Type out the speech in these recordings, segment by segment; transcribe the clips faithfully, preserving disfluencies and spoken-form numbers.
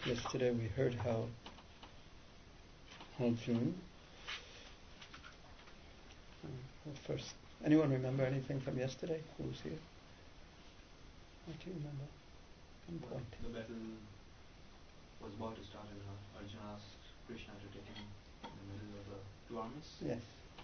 Yesterday we heard how Arjuna, uh, well first, anyone remember anything from yesterday? Who was here? What do you remember? One point. The battle was about to start and Arjuna asked Krishna to take him in the middle of the two armies. Yes.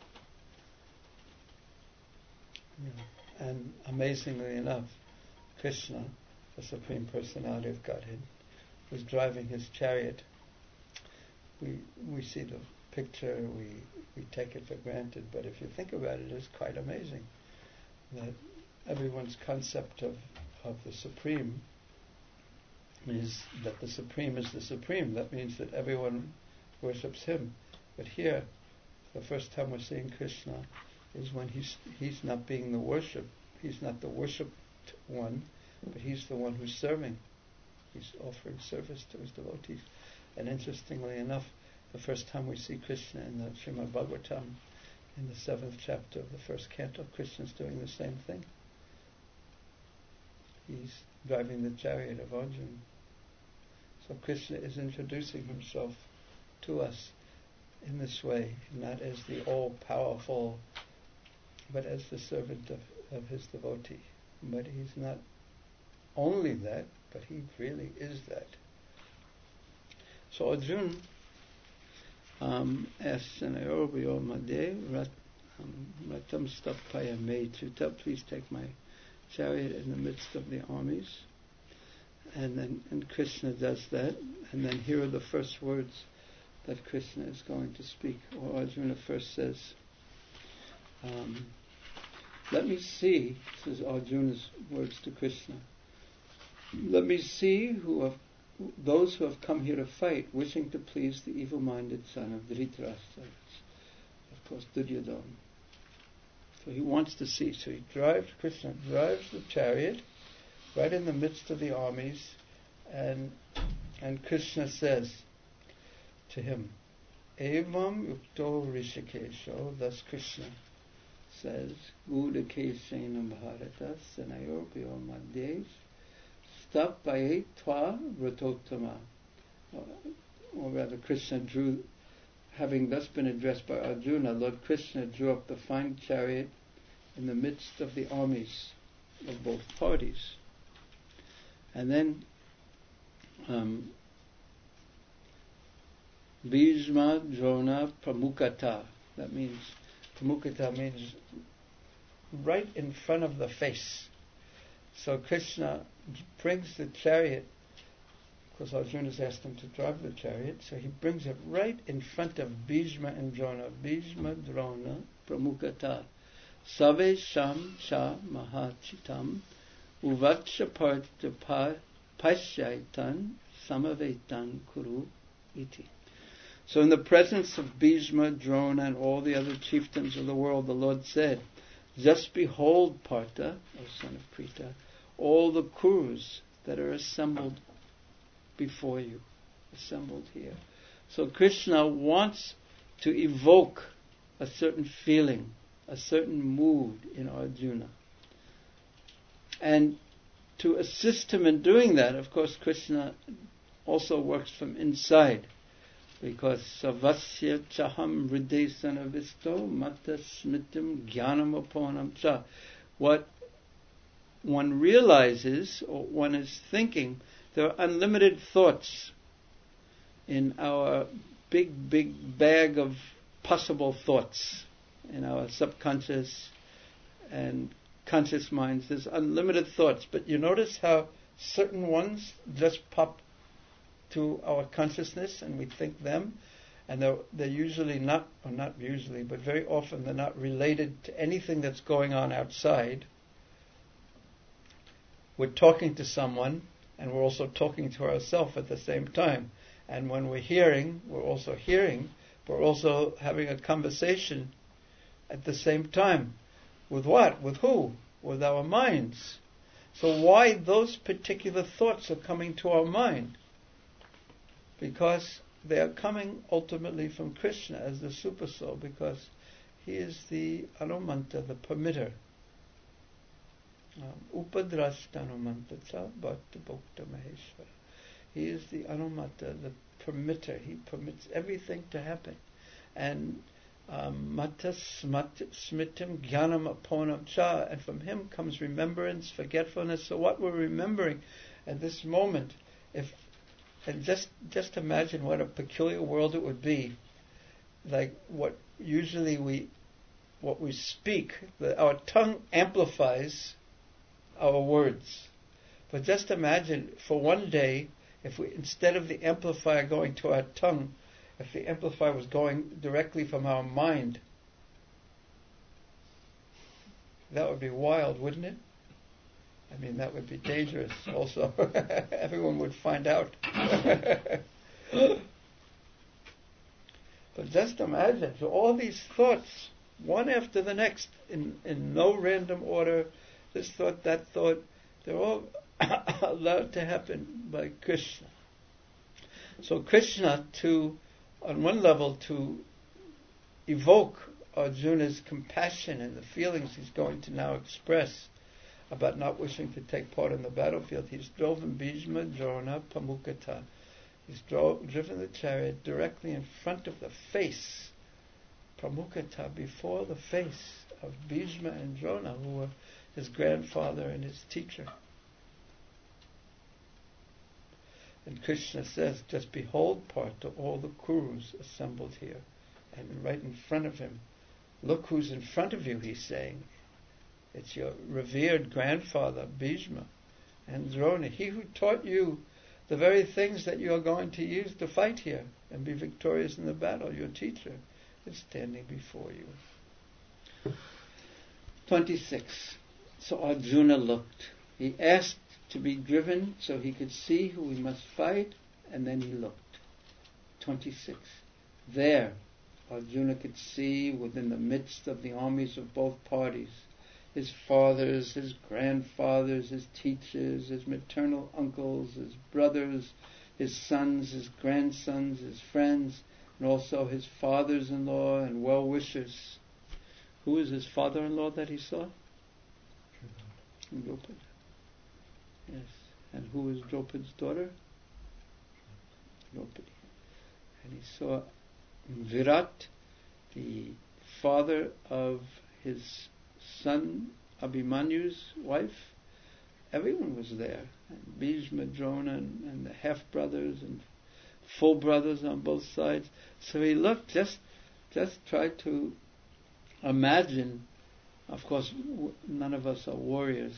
Yeah. And amazingly enough, Krishna, the Supreme Personality of Godhead, was driving his chariot. We we see the picture, we, we take it for granted, but if you think about it, it's quite amazing that everyone's concept of, of the Supreme is that the Supreme is the Supreme. That means that everyone worships him. But here, the first time we're seeing Krishna is when he's he's not being the worship. He's not the worshipped one, but he's the one who's serving. He's offering service to his devotees. And interestingly enough, the first time we see Krishna in the Srimad Bhagavatam, in the seventh chapter of the first canto, Krishna's doing the same thing. He's driving the chariot of Arjuna. So Krishna is introducing himself to us in this way, not as the all-powerful, but as the servant of, of his devotee. But he's not only that, but he really is that. So Arjuna um, asks Sanayobhyo Madhe Ratam Stapaya Me Chuta, please take my chariot in the midst of the armies. And then and Krishna does that. And then here are the first words that Krishna is going to speak. Or Arjuna first says, um, let me see, this is Arjuna's words to Krishna, let me see who have, those who have come here to fight, wishing to please the evil-minded son of Dhritarashtra, of course Duryodhana. So he wants to see, so he drives, Krishna drives the chariot right in the midst of the armies, and and Krishna says to him, Evam yukto rishikesho, thus Krishna says, Gudakesena bharata sanayobhyo madhye stapaye tva vratottama. Or rather, Krishna drew, having thus been addressed by Arjuna, Lord Krishna drew up the fine chariot in the midst of the armies of both parties. And then um, Bhishma Drona Pramukata. That means, Pramukata means right in front of the face. So Krishna brings the chariot, because Arjuna's asked him to drive the chariot, so he brings it right in front of Bhishma and Drona. Bhishma Drona Pramukata. Save Sham Cha Mahachitam Uvaksha Partha Pasyaitan Samavetan Kuru Iti. So in the presence of Bhishma, Drona, and all the other chieftains of the world, the Lord said, just behold, Partha, O son of Pritha, all the Kurus that are assembled before you, assembled here. So Krishna wants to evoke a certain feeling, a certain mood in Arjuna. And to assist him in doing that, of course, Krishna also works from inside. Because savasya chaham hridesana visto mata smitim jnanam aponam cha. What one realizes, or one is thinking, there are unlimited thoughts in our big, big bag of possible thoughts in our subconscious and conscious minds. There's unlimited thoughts, but you notice how certain ones just pop to our consciousness and we think them, and they're, they're usually not, or not usually, but very often they're not related to anything that's going on outside. We're talking to someone and we're also talking to ourselves at the same time. And when we're hearing, we're also hearing, but we're also having a conversation at the same time. With what? With who? With our minds. So why those particular thoughts are coming to our mind? Because they are coming ultimately from Krishna as the Super Soul, because he is the Anumanta, the permitter. Upadrashta Anumanta cha Bhakta Bhakta Maheshwara. He is the Anumata, the permitter. He permits everything to happen. And um, Mata Smitim Jnanam Aponam Cha, and from him comes remembrance, forgetfulness. So what we're remembering at this moment, if and just just imagine what a peculiar world it would be, like what usually we what we speak, the, our tongue amplifies our words. But just imagine for one day, if we, instead of the amplifier going to our tongue, if the amplifier was going directly from our mind, that would be wild, wouldn't it? I mean, that would be dangerous also. Everyone would find out. But just imagine, so all these thoughts, one after the next, in, in no random order, this thought, that thought, they're all allowed to happen by Krishna. So Krishna, to, on one level, to evoke Arjuna's compassion and the feelings he's going to now express about not wishing to take part in the battlefield, he's driven Bhishma, Drona, Pamukata. He's dro- driven the chariot directly in front of the face, Pramukata, before the face of Bhishma and Drona, who were his grandfather and his teacher. And Krishna says, just behold Partha, all the Kurus assembled here. And right in front of him, look who's in front of you, he's saying. It's your revered grandfather, Bhishma, and Drona. He who taught you the very things that you are going to use to fight here and be victorious in the battle. Your teacher is standing before you. twenty-six. So Arjuna looked. He asked to be driven so he could see who he must fight, and then he looked. twenty-six. There, Arjuna could see within the midst of the armies of both parties, his fathers, his grandfathers, his teachers, his maternal uncles, his brothers, his sons, his grandsons, his friends, and also his fathers-in-law and well-wishers. Who is his father-in-law that he saw? Draupadi. Yes. And who is Draupadi's daughter? Draupadi. And he saw Virat, the father of his son Abhimanyu's wife. Everyone was there. And Bhishma, Drona, and, and the half-brothers and full brothers on both sides. So he looked, just just tried to imagine. Of course, w- none of us are warriors.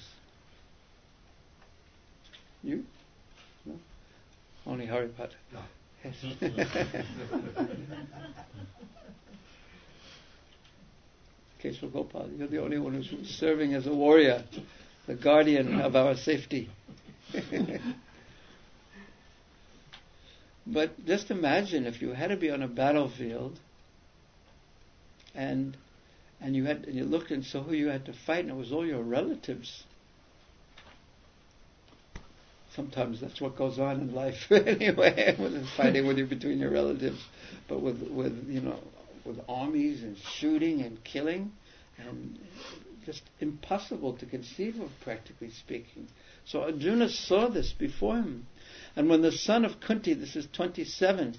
You? No? Only Haripata. No. Yes. Kesava Gopal, you're the only one who's serving as a warrior, the guardian of our safety. But just imagine if you had to be on a battlefield and and you had and you looked and saw who you had to fight, and it was all your relatives. Sometimes that's what goes on in life anyway, with fighting with you between your relatives, but with with you know with armies and shooting and killing, and just impossible to conceive of, practically speaking. So Arjuna saw this before him. And when the son of Kunti, this is twenty-seven,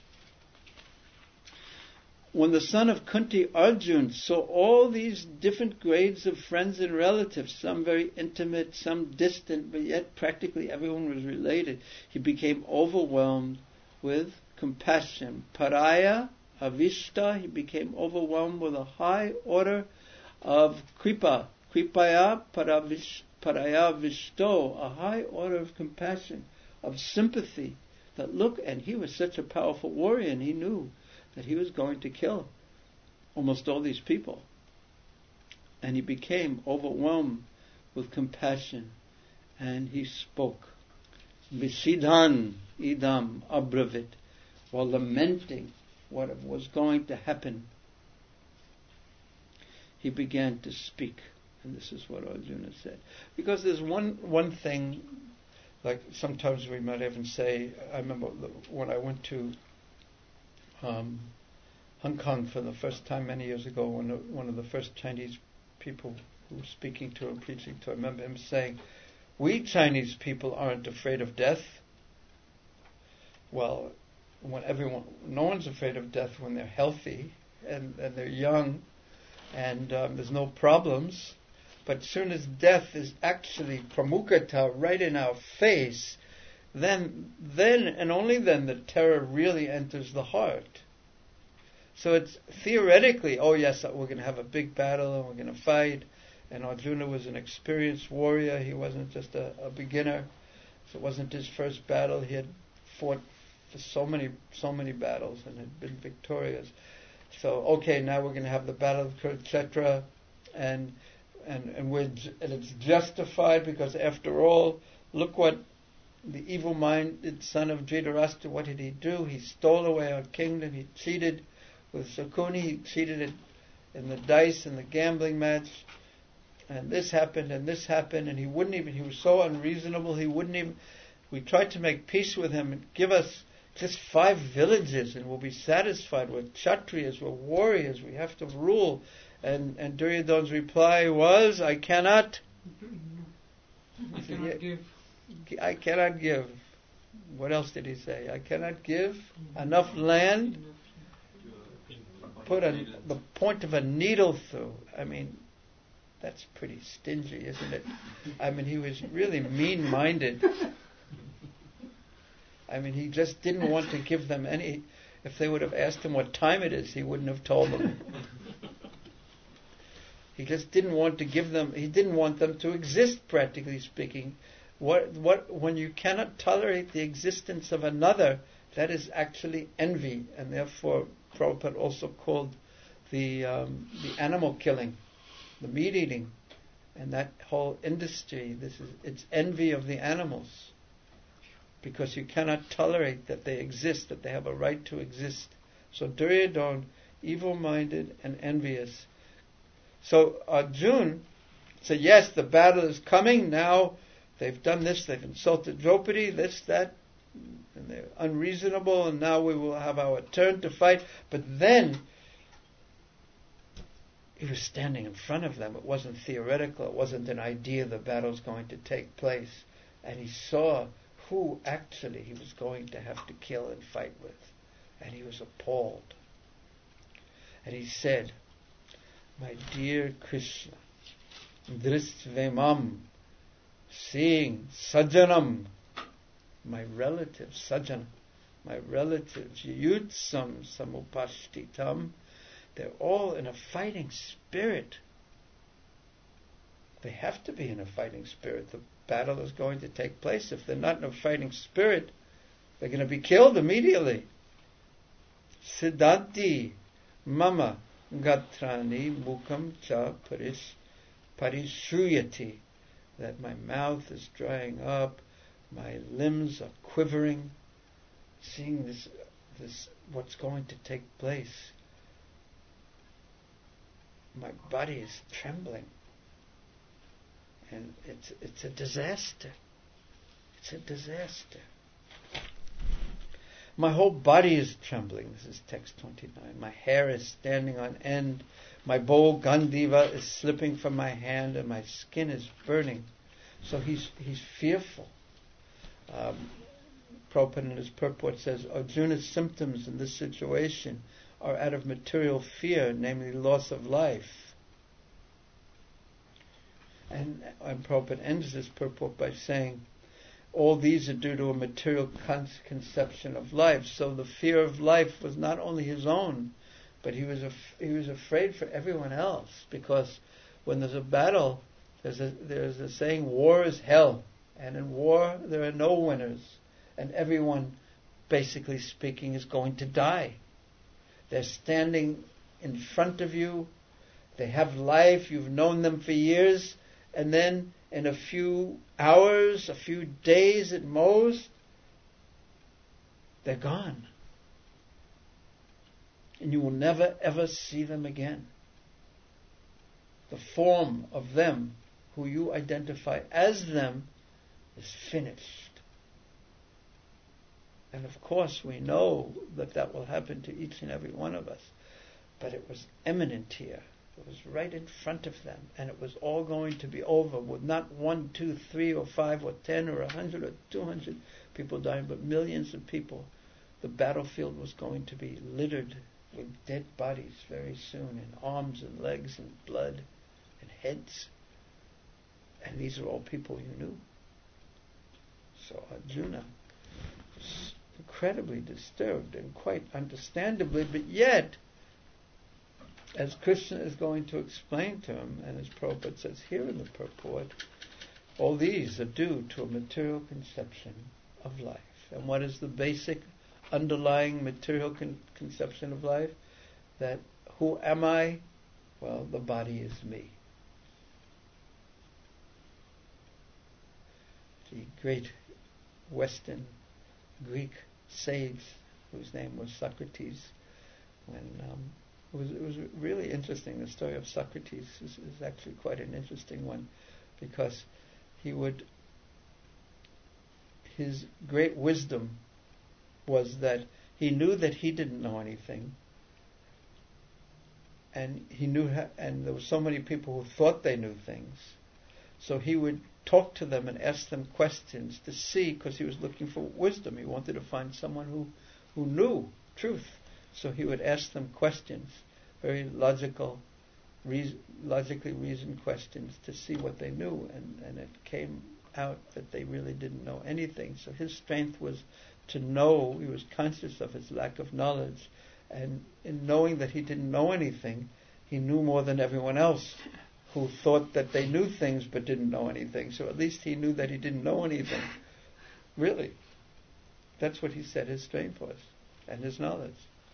when the son of Kunti, Arjun, saw all these different grades of friends and relatives, some very intimate, some distant, but yet practically everyone was related, he became overwhelmed with compassion. Paraya, Avishta, he became overwhelmed with a high order of kripa. Kripaya paravish, paraya vishto, a high order of compassion, of sympathy. That look, and he was such a powerful warrior, and he knew that he was going to kill almost all these people. And he became overwhelmed with compassion, and he spoke. Visidhan idam abravit, while lamenting what was going to happen. He began to speak, and this is what Arjuna said. Because there's one one thing, like sometimes we might even say, I remember when I went to um, Hong Kong for the first time many years ago, when one of the first Chinese people who was speaking to and preaching to, I remember him saying, we Chinese people aren't afraid of death. well, when everyone, no one's afraid of death when they're healthy and, and they're young and um, there's no problems. But as soon as death is actually pramukata right in our face, then, then and only then the terror really enters the heart. So it's theoretically, oh yes, we're going to have a big battle and we're going to fight. And Arjuna was an experienced warrior. He wasn't just a, a beginner. So it wasn't his first battle. He had fought for so many, so many battles and had been victorious. So okay, now we're going to have the battle of Kurukshetra, and and and, we're, and it's justified because after all, look what the evil-minded son of Dhritarashtra, what did he do? He stole away our kingdom. He cheated with Sakuni. He cheated in, in the dice and the gambling match. And this happened and this happened, and he wouldn't even, he was so unreasonable, he wouldn't even, we tried to make peace with him and give us just five villages and we'll be satisfied. We're Kshatriyas, we're warriors, we have to rule. And, and Duryodhana's reply was, I cannot, I cannot give. I cannot give. What else did he say? I cannot give enough land, put a, the point of a needle through. I mean, that's pretty stingy, isn't it? I mean, he was really mean-minded. I mean, he just didn't want to give them any... If they would have asked him what time it is, he wouldn't have told them. He just didn't want to give them... He didn't want them to exist, practically speaking. What, what, when you cannot tolerate the existence of another, that is actually envy. And therefore, Prabhupada also called the um, the animal killing, the meat eating, and that whole industry, this is it's envy of the animals, because you cannot tolerate that they exist, that they have a right to exist. So Duryodhana, evil-minded and envious. So Arjuna said, yes, the battle is coming now. They've done this, they've insulted Draupadi, this, that, and they're unreasonable, and now we will have our turn to fight. But then he was standing in front of them. It wasn't theoretical. It wasn't an idea the battle's going to take place. And he saw who actually he was going to have to kill and fight with. And he was appalled. And he said, my dear Krishna, Dristvemam, seeing Sajanam, my relative, Sajana, my relatives, Yutsam Samupashtitam, they're all in a fighting spirit. They have to be in a fighting spirit. The battle is going to take place. If they're not in a fighting spirit, they're going to be killed immediately. Siddhanti mama gatrani mukam cha paris parishuyati, that my mouth is drying up, my limbs are quivering, seeing this, this what's going to take place. My body is trembling, and it's it's a disaster. It's a disaster. My whole body is trembling. This is text twenty-nine. My hair is standing on end. My bowl Gandiva is slipping from my hand, and my skin is burning. So he's he's fearful. Um, Prabhupada in his purport says Arjuna's symptoms in this situation are out of material fear, namely loss of life. And, and Prabhupada ends this purport by saying, all these are due to a material con- conception of life. So the fear of life was not only his own, but he was af- he was afraid for everyone else, because when there's a battle, there's a there's a saying, war is hell, and in war there are no winners, and everyone, basically speaking, is going to die. They're standing in front of you. They have life. You've known them for years. And then in a few hours, a few days at most, they're gone. And you will never ever see them again. The form of them, who you identify as them, is finished. And of course we know that that will happen to each and every one of us. But it was imminent here. It was right in front of them. And it was all going to be over with not one, two, three, or five, or ten, or a hundred, or two hundred people dying, but millions of people the battlefield was going to be littered with dead bodies very soon, and arms and legs and blood and heads. And these are all people you knew. So Arjuna was incredibly disturbed, and quite understandably, but yet, as Krishna is going to explain to him, and as Prabhupada says here in the purport, all these are due to a material conception of life. And what is the basic underlying material con- conception of life? That who am I? Well, the body is me. The great Western Greek sage, whose name was Socrates, when um, it was it was really interesting. The story of Socrates is, is actually quite an interesting one, because he would his great wisdom was that he knew that he didn't know anything, and he knew ha- and there were so many people who thought they knew things, so he would talk to them and ask them questions to see, because he was looking for wisdom. He wanted to find someone who, who knew truth. So he would ask them questions, very logical, reason, logically reasoned questions to see what they knew. And, and it came out that they really didn't know anything. So his strength was to know. He was conscious of his lack of knowledge. And in knowing that he didn't know anything, he knew more than everyone else, who thought that they knew things but didn't know anything. So at least he knew that he didn't know anything. Really. That's what he said his strength was, and his knowledge.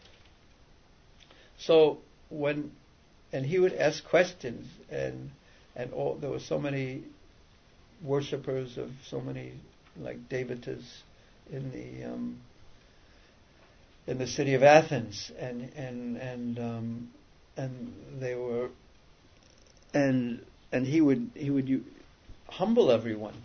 So when, and he would ask questions, and and all, there were so many worshippers of so many, like devatas, in the um, in the city of Athens, and and and um, and they were. And and he would he would u- humble everyone,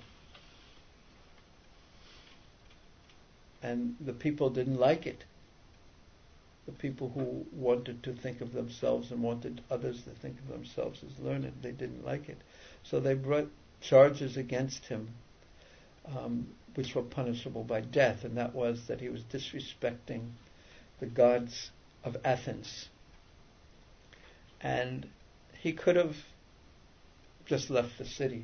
and the people didn't like it. The people who wanted to think of themselves and wanted others to think of themselves as learned, they didn't like it. So they brought charges against him, um, which were punishable by death, and that was that he was disrespecting the gods of Athens. And he could have just left the city,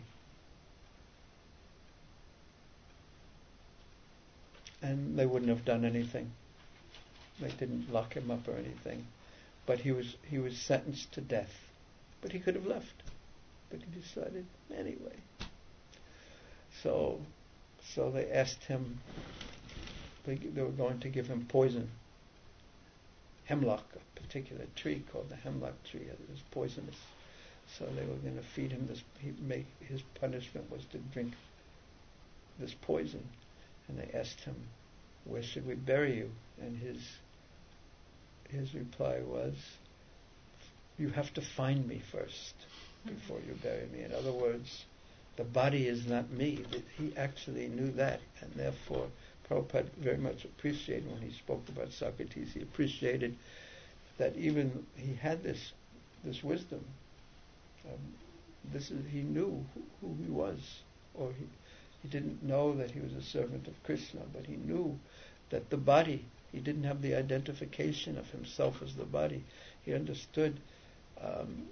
and they wouldn't have done anything. They didn't lock him up or anything, but he was he was sentenced to death. But he could have left, but he decided anyway. So, so they asked him. They, they were going to give him poison. Hemlock, a particular tree called the hemlock tree, it was poisonous. So they were going to feed him this. He make his punishment was to drink this poison, and they asked him, "Where should we bury you?" And his his reply was, "You have to find me first before you bury me." In other words, the body is not me. He actually knew that, and therefore Prabhupada very much appreciated when he spoke about Socrates. He appreciated that even he had this this wisdom. Um, this is he knew who, who he was, or he he didn't know that he was a servant of Krishna, but he knew that the body. He didn't have the identification of himself as the body. He understood um,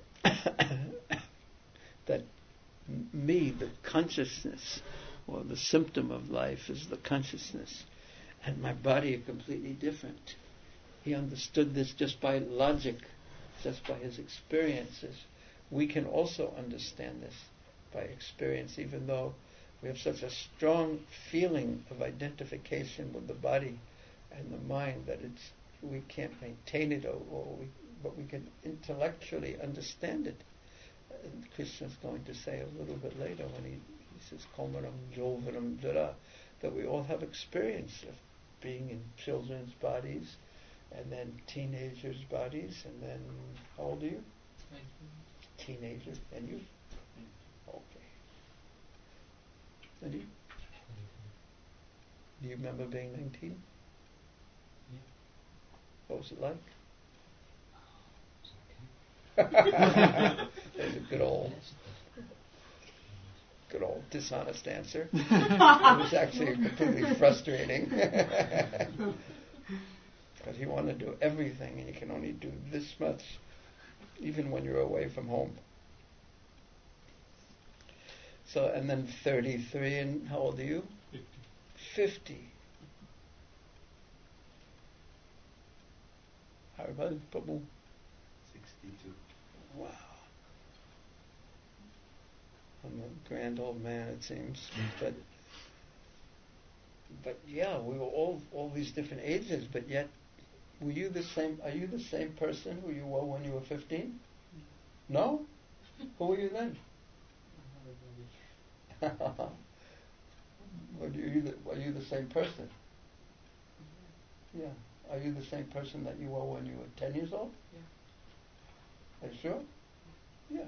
that m- me, the consciousness, or the symptom of life, is the consciousness, and my body are completely different. He understood this just by logic, just by his experiences. We can also understand this by experience, even though we have such a strong feeling of identification with the body and the mind that it's we can't maintain it, or, or we, but we can intellectually understand it. And Krishna's going to say a little bit later when he, he says Komaram Jovanam Jara, that we all have experience of being in children's bodies, and then teenagers' bodies, and then how old are you? Teenager, and you? Okay. And you? Do you remember being nineteen? Yeah. What was it like? That's a good old, good old dishonest answer. It was actually completely frustrating. you want to do everything and you can only do this much, even when you're away from home. So, and then thirty-three, and how old are you? Fifty. Fifty. Haribal, Prabhu. sixty-two. Wow. I'm a grand old man, it seems. But but yeah, we were all all these different ages, but yet were you the same are you the same person who you were when you were fifteen? No? Who were you then? Were you the, were you the same person? Yeah. Are you the same person that you were when you were ten years old? Yeah. Are you sure? Yeah.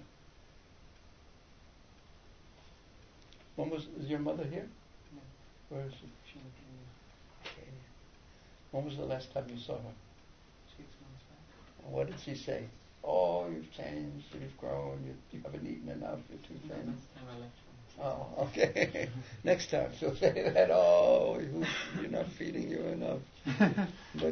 When was is your mother here? No. Where is she? She went to Okay. When was the last time you saw her? six months back. And what did she say? Oh, you've changed, you've grown, you, you haven't eaten enough, you're too No, thin. last time I left from six Oh, months. okay. Next time she'll say that, oh, you, you're not feeding you enough. But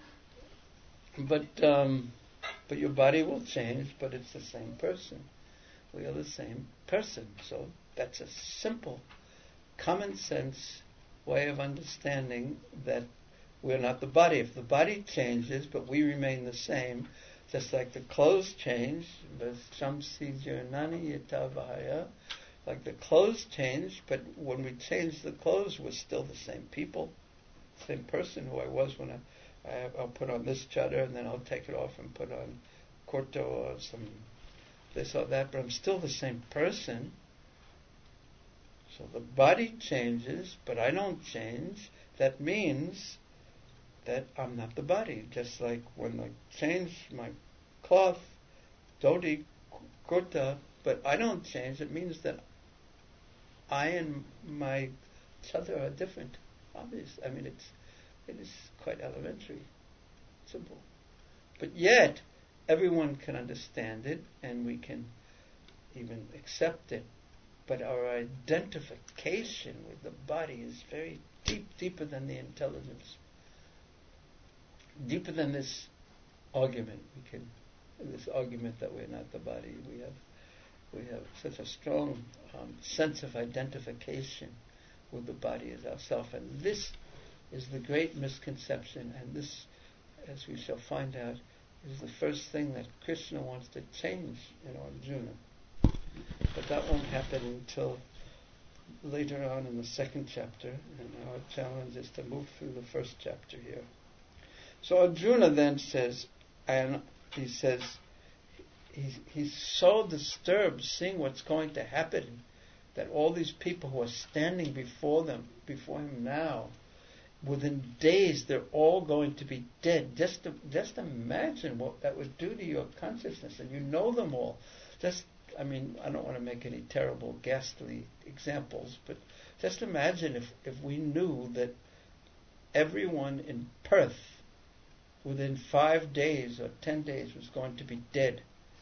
but um, but your body will change, but it's the same person. We are the same person. So that's a simple, common sense way of understanding that we're not the body. If the body changes, but we remain the same, just like the clothes change, like the clothes change, but when we change the clothes, we're still the same people, same person who I was when I, I I'll put on this chadar and then I'll take it off and put on kurta or some this or that, but I'm still the same person. So the body changes, but I don't change. That means that I'm not the body. Just like when I change my cloth, dhoti, kurta, but I don't change, it means that I and my chadar are different. Obvious. I mean, it's it is quite elementary, simple. But yet, everyone can understand it, and we can even accept it. But our identification with the body is very deep, deeper than the intelligence, deeper than this argument. We can, this argument that we're not the body. We have, we have such a strong um, sense of identification with the body as ourself, and this is the great misconception. And this, as we shall find out, is the first thing that Krishna wants to change in Arjuna. But that won't happen until later on in the second chapter, and our challenge is to move through the first chapter here. So Arjuna then says, and he says, he's, he's so disturbed seeing what's going to happen, that all these people who are standing before them, before him now, within days they're all going to be dead. Just to, just imagine what that would do to your consciousness, and you know them all. Just, I mean, I don't want to make any terrible, ghastly examples, but just imagine if, if we knew that everyone in Perth within five days or ten days was going to be dead.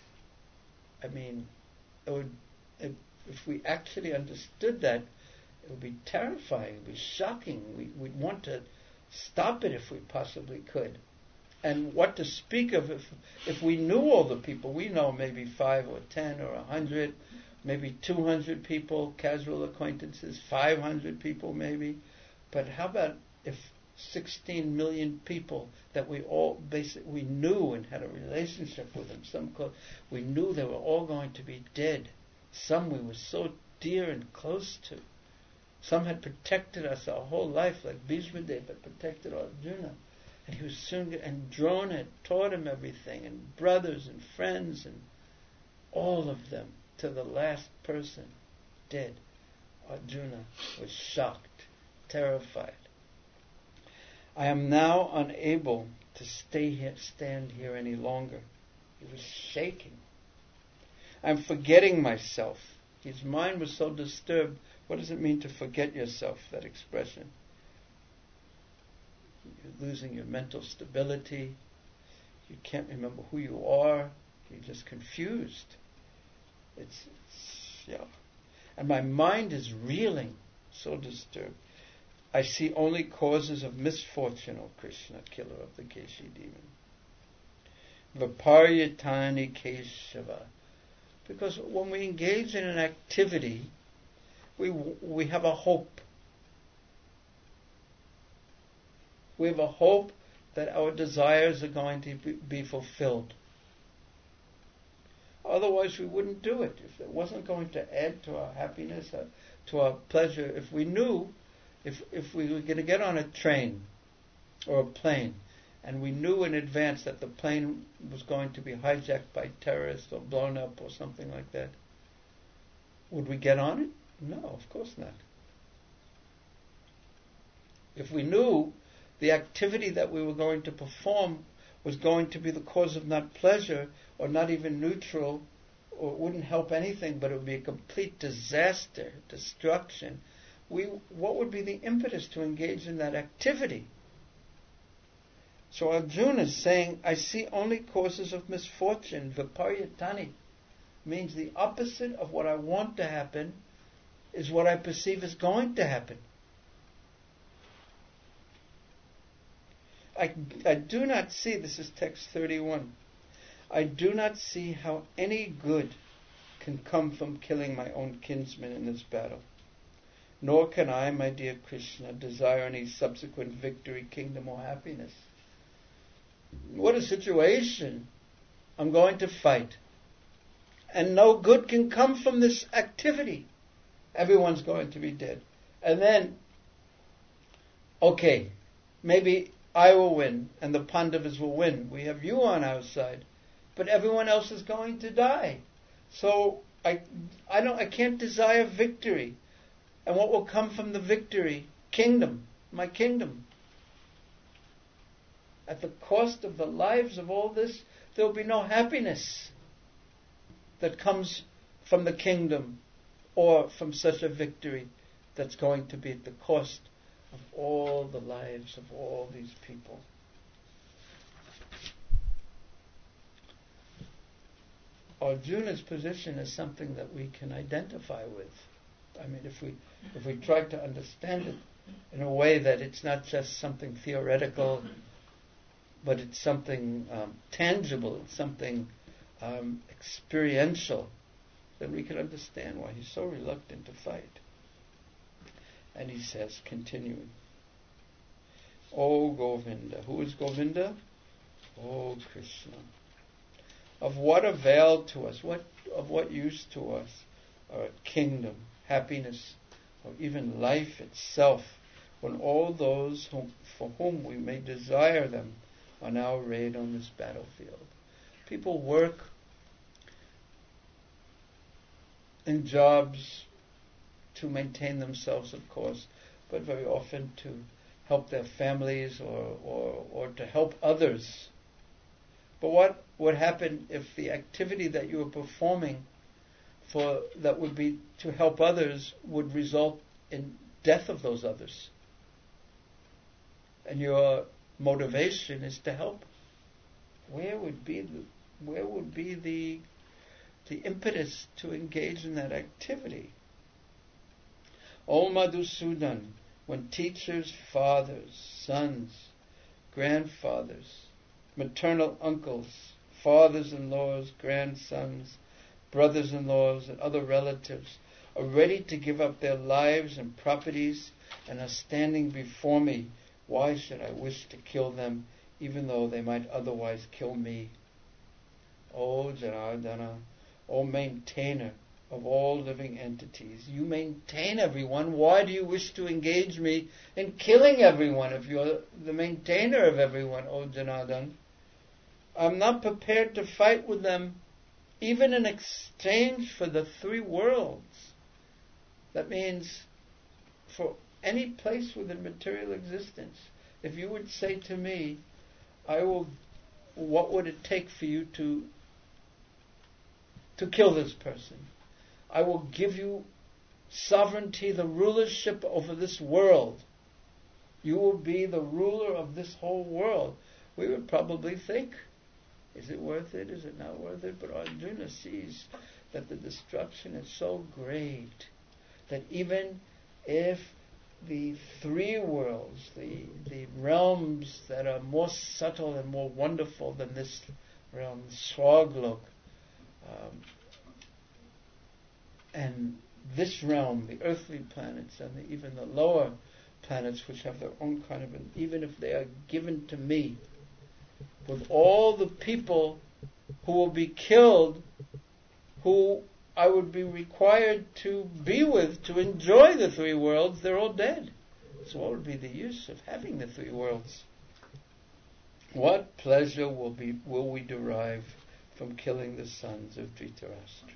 I mean, it would, it, if we actually understood that, it would be terrifying, it would be shocking. We, we'd want to stop it if we possibly could. And what to speak of if if we knew all the people. We know maybe five or ten or a hundred, maybe two hundred people, casual acquaintances, five hundred people maybe. But how about if sixteen million people that we all basically we knew and had a relationship with them? Some close, we knew they were all going to be dead. Some we were so dear and close to. Some had protected us our whole life, like Bhishmadev had protected Arjuna. And he was soon, and Drona had taught him everything, and brothers and friends, and all of them, to the last person, dead. Arjuna was shocked, terrified. I am now unable to stay here, stand here any longer. He was shaking. I'm forgetting myself. His mind was so disturbed. What does it mean to forget yourself, that expression? You're losing your mental stability. You can't remember who you are. You're just confused. It's, it's yeah. And my mind is reeling, so disturbed. I see only causes of misfortune, O Krishna, killer of the Keshi demon. Viparyatani Keshava. Because when we engage in an activity, we we have a hope. We have a hope that our desires are going to be, be fulfilled. Otherwise, we wouldn't do it. If it wasn't going to add to our happiness, uh, to our pleasure, if we knew, if if we were going to get on a train or a plane, and we knew in advance that the plane was going to be hijacked by terrorists or blown up or something like that, would we get on it? No, of course not. If we knew the activity that we were going to perform was going to be the cause of not pleasure or not even neutral, or it wouldn't help anything, but it would be a complete disaster, destruction, we what would be the impetus to engage in that activity? So Arjuna is saying, I see only causes of misfortune. Viparyatani means the opposite of what I want to happen is what I perceive is going to happen. I, I do not see, this is text thirty-one, I do not see how any good can come from killing my own kinsmen in this battle. Nor can I, my dear Krishna, desire any subsequent victory, kingdom, or happiness. What a situation. I'm going to fight. And no good can come from this activity. Everyone's going to be dead. And then, okay, maybe I will win and the Pandavas will win. We have you on our side. But everyone else is going to die. So I I don't I can't desire victory. And what will come from the victory? Kingdom. My kingdom. At the cost of the lives of all this, there will be no happiness that comes from the kingdom or from such a victory that's going to be at the cost of all the lives of all these people. Arjuna's position is something that we can identify with. I mean, if we if we try to understand it in a way that it's not just something theoretical, but it's something um, tangible, it's something um, experiential, then we can understand why he's so reluctant to fight. And he says, continuing, O Govinda. Who is Govinda? O Krishna. Of what avail to us, what of what use to us are a kingdom, happiness, or even life itself, when all those whom, for whom we may desire them are now arrayed on this battlefield? People work in jobs to maintain themselves, of course, but very often to help their families or, or, or to help others. But what would happen if the activity that you were performing for that would be to help others would result in death of those others? And your motivation is to help. Where would be the where would be the the impetus to engage in that activity? O Madhusudan, when teachers, fathers, sons, grandfathers, maternal uncles, fathers-in-laws, grandsons, brothers-in-laws, and other relatives are ready to give up their lives and properties and are standing before me, why should I wish to kill them, even though they might otherwise kill me? O Janardana, O maintainer of all living entities, you maintain everyone. Why do you wish to engage me in killing everyone if you're the maintainer of everyone, O Janardana? I'm not prepared to fight with them, even in exchange for the three worlds. That means for any place within material existence. If you would say to me, I will, what would it take for you to to kill this person? I will give you sovereignty, the rulership over this world. You will be the ruler of this whole world. We would probably think, is it worth it? Is it not worth it? But Arjuna sees that the destruction is so great that even if the three worlds, the the realms that are more subtle and more wonderful than this realm, Swarglok, um, and this realm, the earthly planets, and the, even the lower planets, which have their own kind of, an, even if they are given to me, with all the people who will be killed, who I would be required to be with to enjoy the three worlds, they're all dead. So what would be the use of having the three worlds? What pleasure will be will we derive from killing the sons of Dhritarashtra?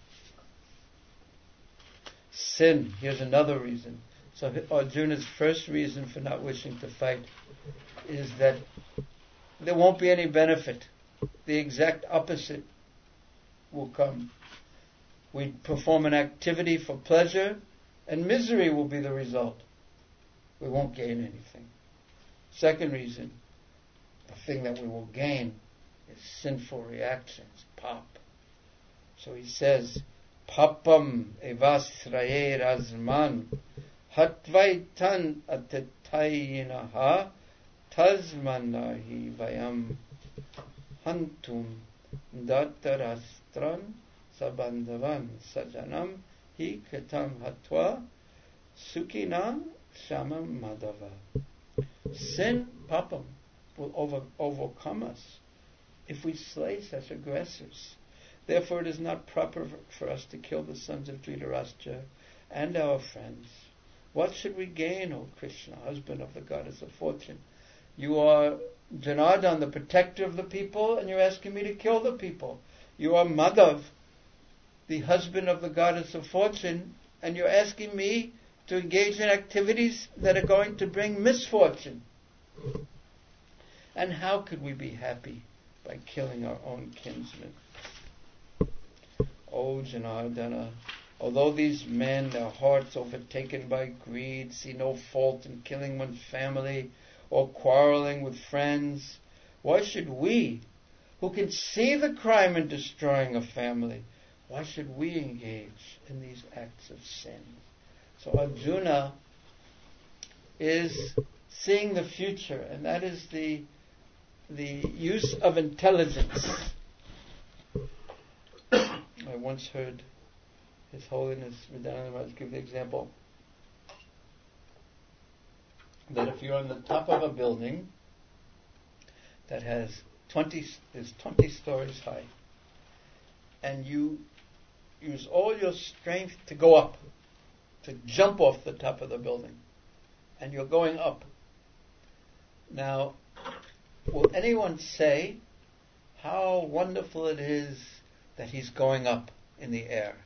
Sin. Here's another reason. So Arjuna's first reason for not wishing to fight is that there won't be any benefit. The exact opposite will come. We perform an activity for pleasure, and misery will be the result. We won't gain anything. Second reason, the thing that we will gain is sinful reactions, pop. So he says, Papam evasraye razman hatvaitan atetayinaha tasmanahi vayam hantum datarastran sabandhavan sajanam hi ketam hatva sukinam shamam madhava. Sin, papam, will over, overcome us if we slay such aggressors. Therefore it is not proper for us to kill the sons of Dhritarashtra and our friends. What should we gain, O Krishna, husband of the goddess of fortune? You are Janardhan, the protector of the people, and you're asking me to kill the people. You are Madhav, the husband of the goddess of fortune, and you're asking me to engage in activities that are going to bring misfortune. And how could we be happy by killing our own kinsmen? O Janardana, although these men, their hearts overtaken by greed, see no fault in killing one's family or quarreling with friends, why should we, who can see the crime in destroying a family, why should we engage in these acts of sin? So Arjuna is seeing the future, and that is the the use of intelligence. I once heard His Holiness Vidyananda Maharaj give the example that if you're on the top of a building that has twenty is twenty stories high, and you use all your strength to go up, to jump off the top of the building, and you're going up. Now, will anyone say how wonderful it is that he's going up in the air?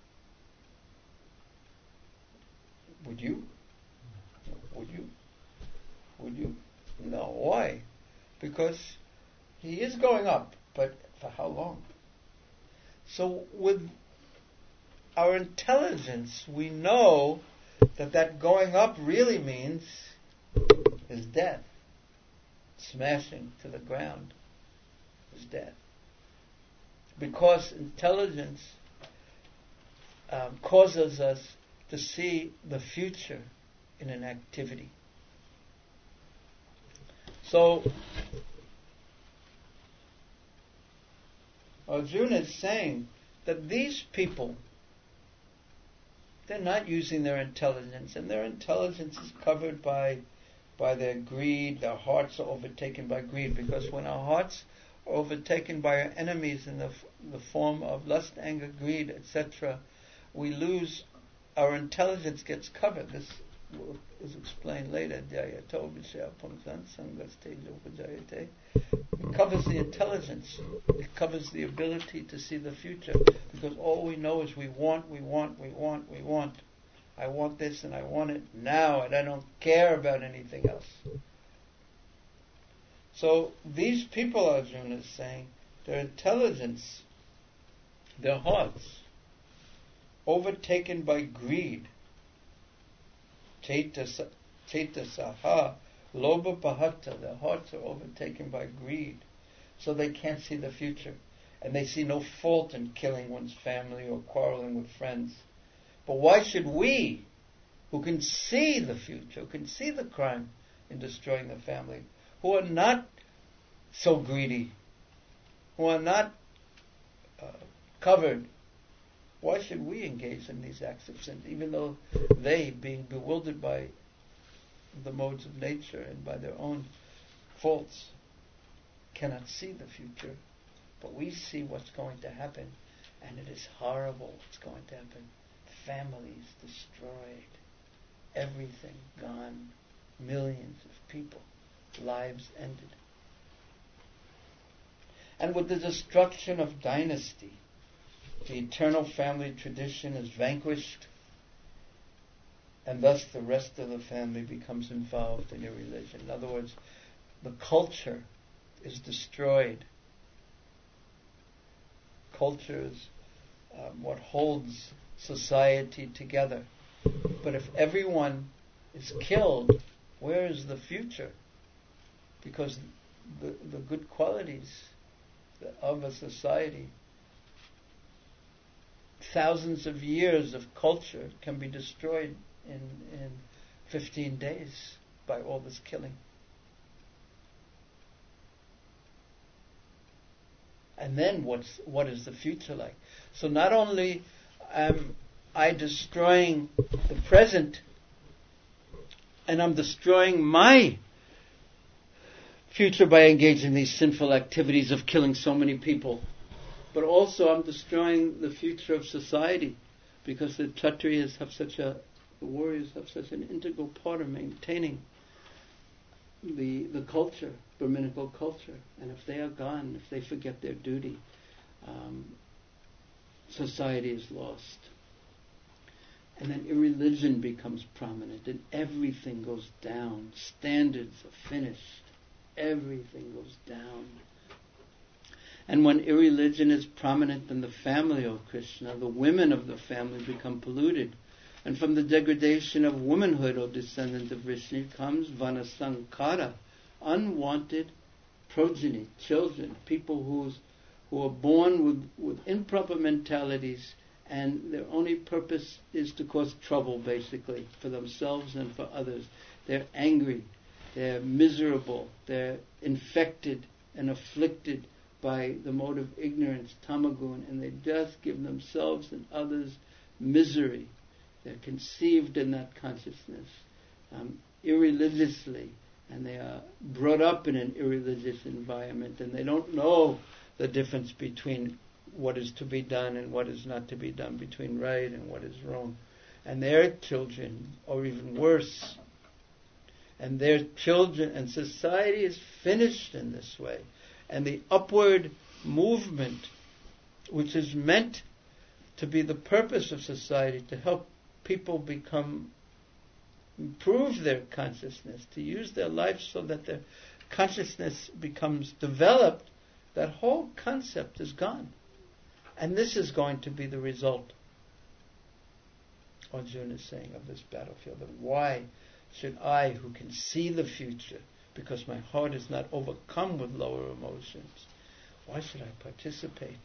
Would you? Would you? Would you? No. Why? Because he is going up, but for how long? So with our intelligence, we know that that going up really means is death. Smashing to the ground is death. Because intelligence um, causes us to see the future in an activity. So Arjuna is saying that these people, they're not using their intelligence, and their intelligence is covered by by their greed. Their hearts are overtaken by greed, because when our hearts are overtaken by our enemies in the, f- the form of lust, anger, greed, et cetera, we lose, our intelligence gets covered. This is explained later. It covers the intelligence. It covers the ability to see the future, because all we know is we want, we want, we want, we want. I want this and I want it now, and I don't care about anything else. So these people, Arjuna is saying, their intelligence, their hearts, overtaken by greed, Chaitasa, Chaitasaha, Lobha Pahata, their hearts are overtaken by greed, so they can't see the future, and they see no fault in killing one's family or quarreling with friends. But why should we, who can see the future, who can see the crime in destroying the family, who are not so greedy, who are not uh, covered, why should we engage in these acts of sin, even though they, being bewildered by the modes of nature and by their own faults, cannot see the future, but we see what's going to happen, and it is horrible what's going to happen. Families destroyed, everything gone, millions of people, lives ended. And with the destruction of dynasty, the eternal family tradition is vanquished, and thus the rest of the family becomes involved in irreligion. In other words, the culture is destroyed. Culture is um, what holds society together. But if everyone is killed, where is the future? Because the, the good qualities of a society, thousands of years of culture, can be destroyed in, in fifteen days by all this killing. And then what's what is the future like? So not only am I destroying the present, and I'm destroying my future by engaging in these sinful activities of killing so many people, but also I'm destroying the future of society, because the Kshatriyas have such a, the warriors have such an integral part of maintaining the the culture, Brahminical culture. And if they are gone, if they forget their duty, um, society is lost. And then irreligion becomes prominent, and everything goes down. Standards are finished. Everything goes down. And when irreligion is prominent in the family of Krishna, the women of the family become polluted. And from the degradation of womanhood, O descendant of Vishnu, comes vanasankara, unwanted progeny, children, people who's, who are born with, with improper mentalities, and their only purpose is to cause trouble, basically, for themselves and for others. They're angry, they're miserable, they're infected and afflicted by the mode of ignorance, tamagun, and they just give themselves and others misery. They're conceived in that consciousness um, irreligiously, and they are brought up in an irreligious environment, and they don't know the difference between what is to be done and what is not to be done, between right and what is wrong. And their children are even worse. And their children, and society is finished in this way. And the upward movement, which is meant to be the purpose of society, to help people become, improve their consciousness, to use their life so that their consciousness becomes developed, that whole concept is gone. And this is going to be the result, Arjuna is saying, of this battlefield. And why should I, who can see the future, because my heart is not overcome with lower emotions, why should I participate?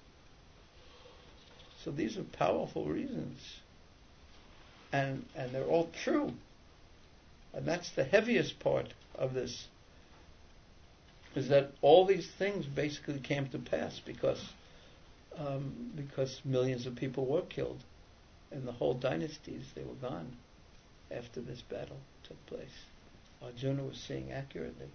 So these are powerful reasons. And and they're all true. And that's the heaviest part of this, is that all these things basically came to pass because um, because millions of people were killed, and the whole dynasties, they were gone after this battle took place. Arjuna was seeing accurately.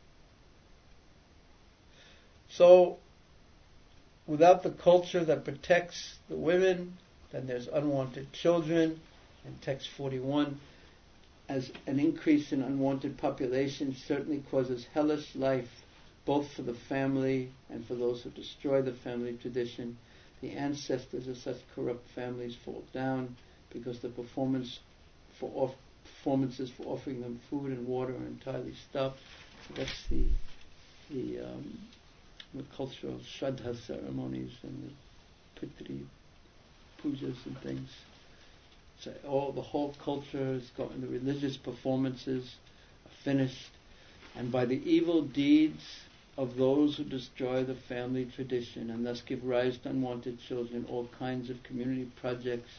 So, without the culture that protects the women, then there's unwanted children. In text forty-one, as an increase in unwanted population certainly causes hellish life, both for the family and for those who destroy the family tradition. The ancestors of such corrupt families fall down because the performance for off, performances for offering them food and water are entirely stopped. So that's the the, um, the cultural Shraddha ceremonies and the Pitri pujas and things. So all the whole culture is going, the religious performances are finished, and by the evil deeds of those who destroy the family tradition and thus give rise to unwanted children, all kinds of community projects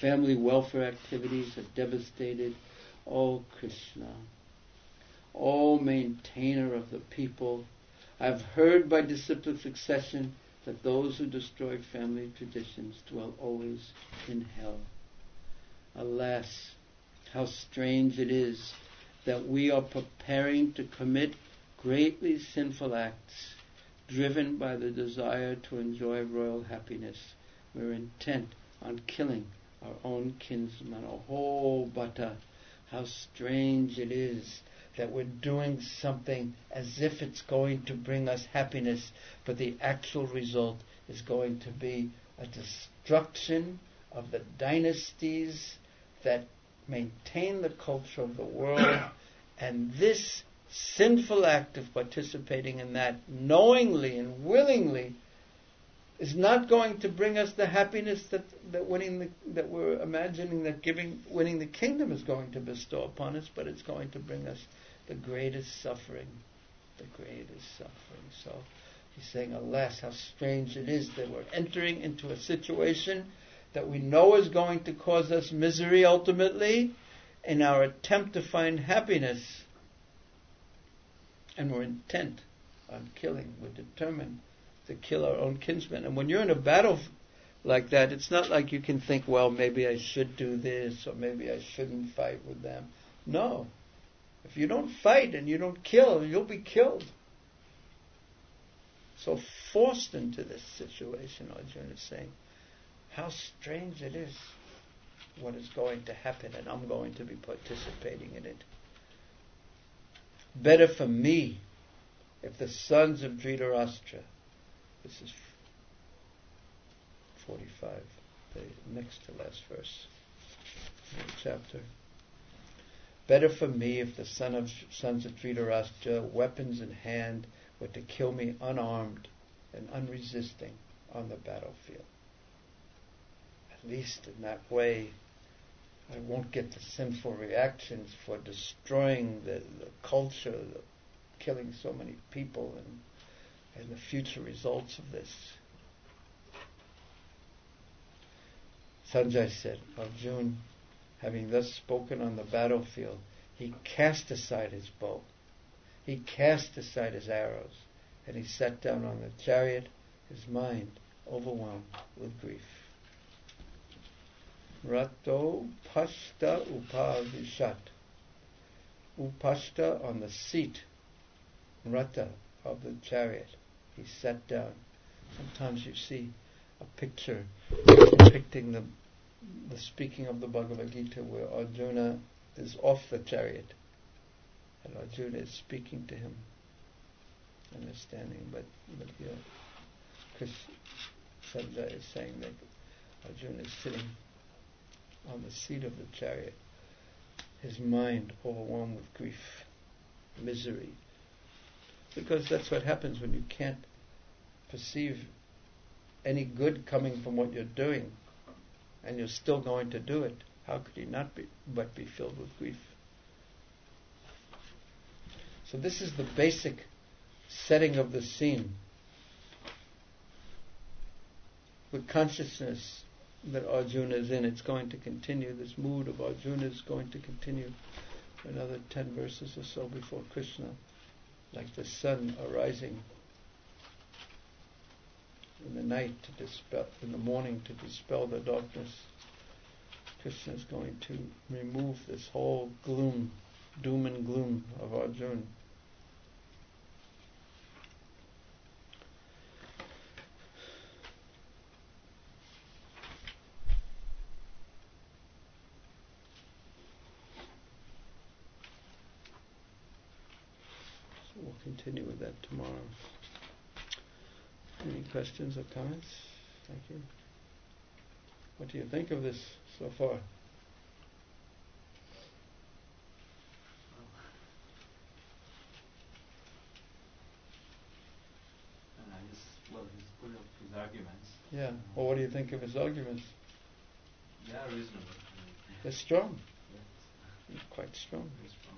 family welfare activities are devastated. O Krishna, O maintainer of the people, I've heard by disciplic succession that those who destroy family traditions dwell always in hell. Alas, how strange it is that we are preparing to commit greatly sinful acts, driven by the desire to enjoy royal happiness. We're intent on killing our own kinsmen. Oh, Bhatta, how strange it is that we're doing something as if it's going to bring us happiness, but the actual result is going to be a destruction of the dynasties that maintain the culture of the world. And this sinful act of participating in that knowingly and willingly is not going to bring us the happiness that, that winning the, that we're imagining that giving winning the kingdom is going to bestow upon us, but it's going to bring us the greatest suffering, the greatest suffering. So he's saying, alas, how strange it is that we're entering into a situation that we know is going to cause us misery ultimately in our attempt to find happiness. And we're intent on killing. We're determined to kill our own kinsmen. And when you're in a battle like that, it's not like you can think, well, maybe I should do this, or maybe I shouldn't fight with them. No. If you don't fight and you don't kill, you'll be killed. So forced into this situation, Arjuna is saying, how strange it is what is going to happen, and I'm going to be participating in it. Better for me if the sons of Dhritarashtra, this is forty-five, the next to last verse of the chapter. Better for me if the son of sons of Dhritarashtra, weapons in hand, were to kill me unarmed and unresisting on the battlefield. At least in that way, I won't get the sinful reactions for destroying the, the culture, the, killing so many people, and, and the future results of this. Sanjay said, Arjuna, having thus spoken on the battlefield, he cast aside his bow, he cast aside his arrows, and he sat down on the chariot, his mind overwhelmed with grief. Rato pashta upavishat. Upashta, on the seat, rata, of the chariot. He sat down. Sometimes you see a picture depicting the, the speaking of the Bhagavad Gita where Arjuna is off the chariot and Arjuna is speaking to him, understanding. But, but here, Krishna Sanjay is saying that Arjuna is sitting on the seat of the chariot, his mind overwhelmed with grief, misery. Because that's what happens when you can't perceive any good coming from what you're doing, and you're still going to do it. How could you not be but be filled with grief? So this is the basic setting of the scene. The consciousness that Arjuna is in, it's going to continue. This mood of Arjuna is going to continue for another ten verses or so before Krishna, like the sun arising in the night to dispel, in the morning to dispel the darkness. Krishna is going to remove this whole gloom, doom and gloom of Arjuna. We'll continue with that tomorrow. Any questions or comments? Thank you. What do you think of this so far? And I just, well, he's put up his arguments. Yeah. Well, what do you think of his arguments? They are reasonable. They're strong. Yes. Quite strong. Very strong.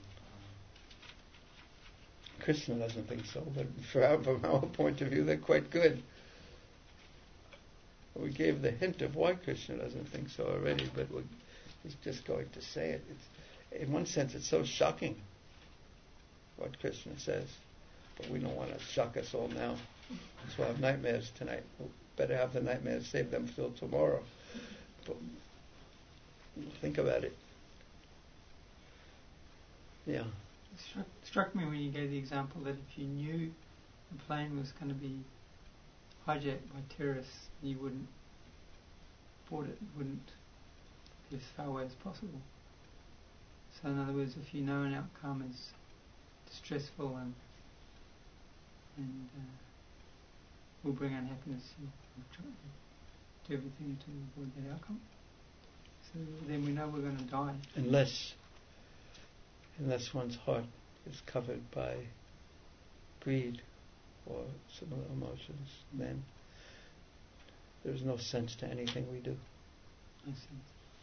Uh, Krishna doesn't think so, but for our, from our point of view, they're quite good. We gave the hint of why Krishna doesn't think so already, but we're, he's just going to say it. It's, in one sense, it's so shocking what Krishna says, but we don't want to shock us all now. So we'll have nightmares tonight. We'll better have the nightmares, save them till tomorrow. But think about it. Yeah. It struck, struck me when you gave the example that if you knew the plane was going to be hijacked by terrorists, you wouldn't board it, you wouldn't be as far away as possible. So in other words, if you know an outcome is distressful and and uh, will bring unhappiness, you will try to do everything to avoid that outcome. So then we know we're going to die. Unless, unless one's heart is covered by greed or similar emotions, then there's no sense to anything we do. I see.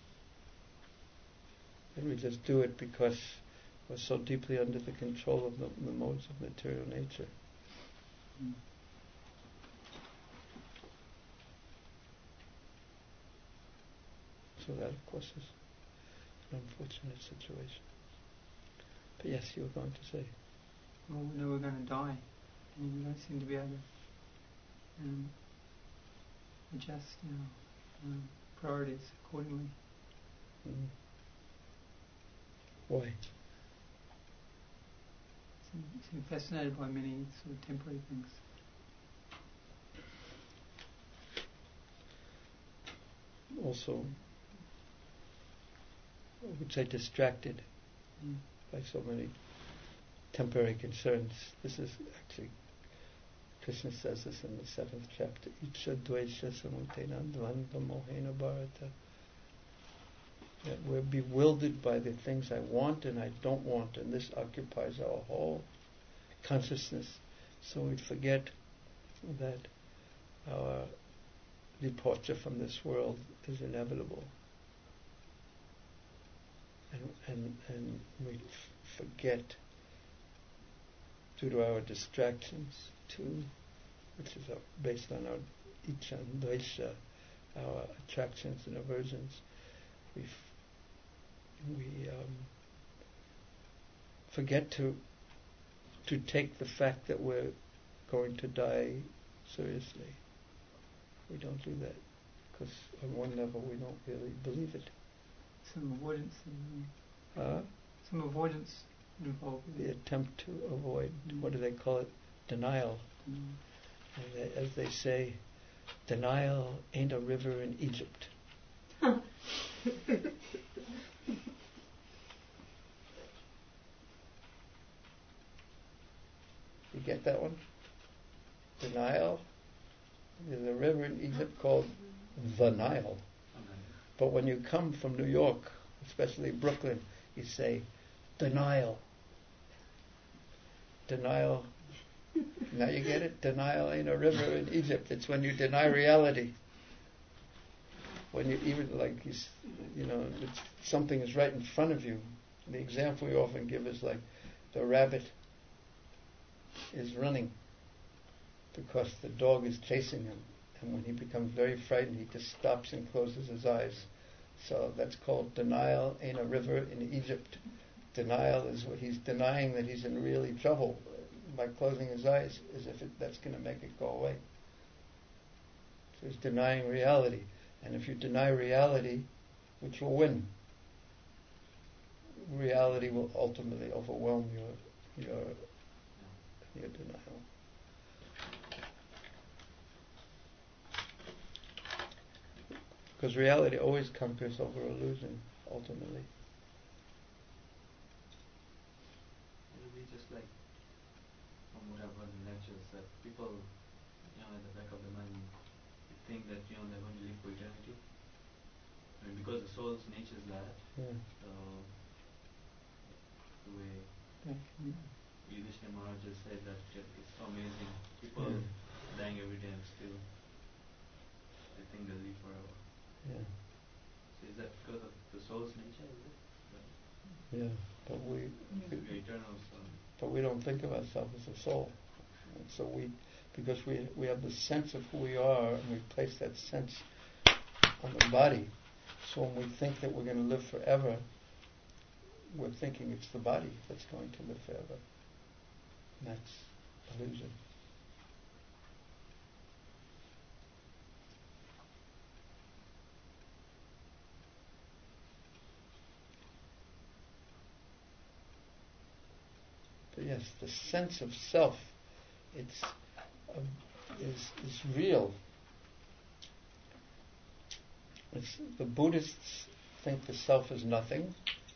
And we just do it because we're so deeply under the control of the, the modes of material nature. Mm. So that, of course, is an unfortunate situation. But yes, you were going to say. Well, we know we're going to die, and we don't seem to be able to um, adjust our um, priorities accordingly. Mm. Why? Seem, seem fascinated by many sort of temporary things. Also, I would say distracted Mm. by so many temporary concerns. This is actually, Krishna says this in the seventh chapter, Icha Dvesha Samutena Dvandva Mohena Bharata. That we're bewildered by the things I want and I don't want, and this occupies our whole consciousness. So we forget that our departure from this world is inevitable. And, and, and we f- forget, due to our distractions too, which is uh, based on our Icha and Dvesha, our attractions and aversions, we f- we um, forget to to take the fact that we're going to die seriously. We don't do that because on one level we don't really believe it. Some avoidance, um, Uh, some avoidance involved with the it. attempt to avoid, Mm. what do they call it? Denial. Mm. And they, as they say, denial ain't a river in Egypt. You get that one? Denial. There's a river in Egypt called the Nile. But when you come from New York, especially Brooklyn, you say, denial. Denial. Now you get it? Denial ain't a river in Egypt. It's when you deny reality. When you even, like, you, s- you know, it's, something is right in front of you. The example we often give is like the rabbit is running because the dog is chasing him. And when he becomes very frightened, he just stops and closes his eyes. So that's called denial ain't a river in Egypt. Denial is what he's denying that he's in really trouble by closing his eyes, as if it, that's going to make it go away. So he's denying reality. And if you deny reality, which will win? Reality will ultimately overwhelm your your your denial. Because reality always conquers over illusion, ultimately. It will be just like, from what I've heard in lectures, that people, you know, at the back of their mind, think that, you know, they're going to live for eternity. I mean, because the soul's nature is that, Yeah. so the way Back, mm. Yudhishthira Maharaj just said that it's so amazing. People Yeah. dying every day and still they think they'll live forever. Yeah. So is that because of the soul's nature, is it? Right? Yeah. But we, Because we're eternal, so but we don't think of ourselves as a soul, and so we because we we have the sense of who we are, and we place that sense on the body. So when we think that we're going to live forever, we're thinking it's the body that's going to live forever. And that's illusion. But yes, the sense of self, it's uh, is is real. It's, the Buddhists think the self is nothing,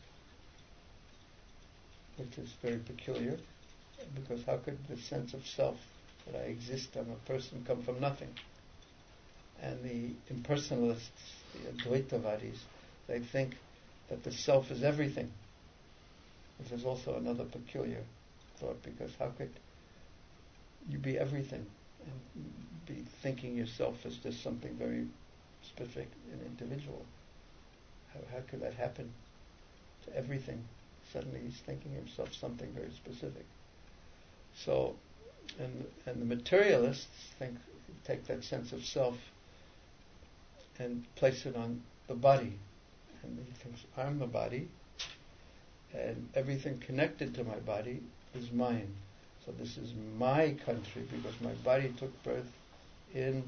which is very peculiar, because how could the sense of self, that I exist, I'm a person, come from nothing? And the impersonalists, the Advaitavadis, they think that the self is everything, which is also another peculiar thought, because how could you be everything and be thinking yourself as just something very specific and individual? How, how could that happen to everything? Suddenly he's thinking himself something very specific. So, and and the materialists think, take that sense of self and place it on the body, and he thinks, I'm the body, and everything connected to my body is mine. So this is my country because my body took birth in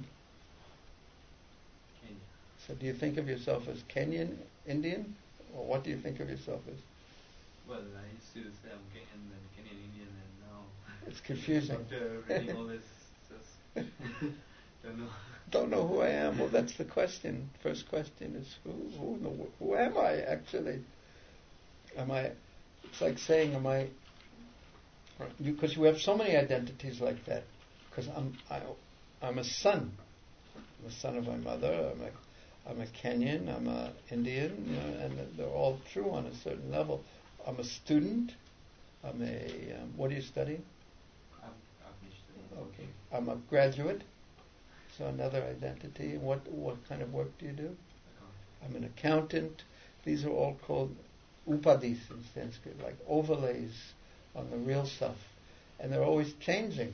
Kenya. So do you think of yourself as Kenyan, Indian, or what do you think of yourself as? Well, I used to say I'm Kenyan and Kenyan Indian, and now It's confusing. after reading all this, just don't know. Don't know who I am. Well, that's the question. First question is who who in the, wo- who am I actually? Am I? It's like saying, am I? Because you, you have so many identities like that. Because I'm I, I'm a son. I'm a son of my mother. I'm a I'm a Kenyan. I'm a Indian. You know, and they're all true on a certain level. I'm a student. I'm a um, what do you study? I'm, I'm finished. Okay. I'm a graduate. So another identity. What what kind of work do you do? I'm an accountant. These are all called upadhis in Sanskrit, like overlays on the real stuff. And they're always changing.